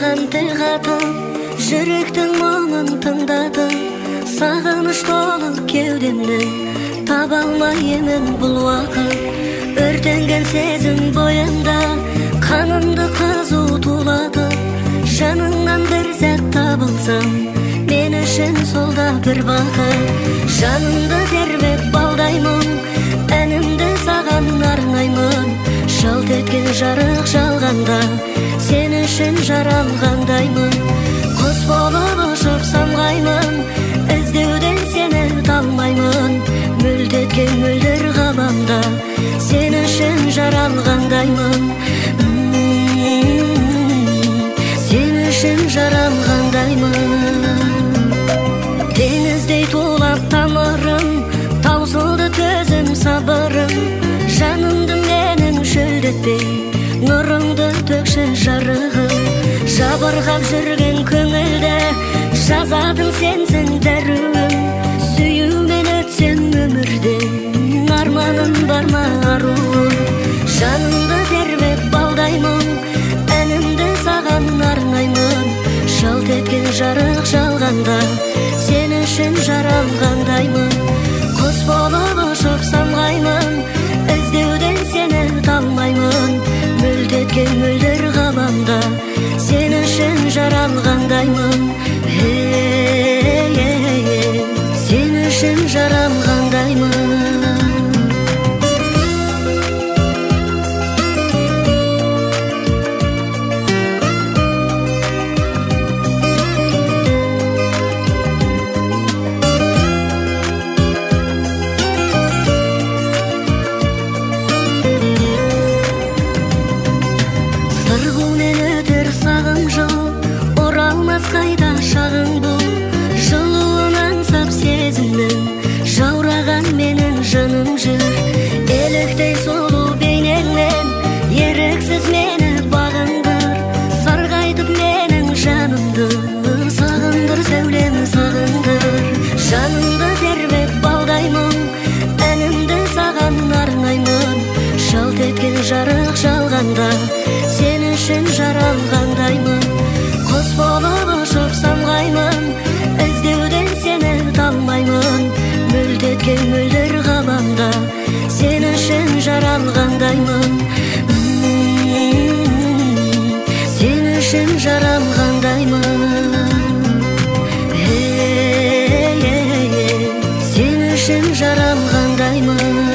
саған тіл қатып, жүректің мұңын тыңдадым. Сағыныш толы кеудемнен, таба алмай емен бұл уақыт. Өртенген сезім бойымда, қанымды қызу тулатып. Жаныңнан бір сәт табылсам, мен үшін сол да бір бақыт. Жанымды тербеп балдаймын, әнімді саған арнаймын. Жалт еткен жарық жалғанда, сен үшін жаралғандаймын. Құс болып ұшып самғаймын, іздеуден сені талмаймын. Мүлт еткен мөлдір ғаламда, сен үшін жаралғандаймын. Сен үшін жаралғандаймын. Теңіздей тулап тамырым, таусылды төзім сабырым. Жанымды менің шөлдетпей, нұрыңды төкші жарығым. Жабырғап жүрген көңілді, жазатын сенсің дәруім. Сүюмен өтсем өмірден, арманым бар ма аруым. Жанымды тербеп балдаймын, әнімді саған арнаймын. Жалт еткен жарық жалғанда, сен үшін жаралғандаймын. Құс болып ұшып самғаймын, іздеуден сені талмаймын. Мүлт еткен мөлдір ғаламда, сен үшін жаралғандаймын. Сен үшін жаралғандаймын. Қайда шағың бұл, жылуынан сап сезімнің, жаураған менің жаным жүр. Еліктей сұлу бейнеңнен, еріксіз мені бағындыр. Сарғайтып менің жанымды, сағындыр сәулем сағындыр. Жанымды тербеп балдаймын, әнімді саған арнаймын. Жалт еткен жарық жалғанда, сен үшін жаралғандаймын. Құс болып ұшып самғаймын, іздеуден сені талмаймын. Мүлт еткен мөлдір ғаламда, сен үшін жаралғандаймын. Сен үшін жаралғандаймын. Сен үшін жаралғандаймын.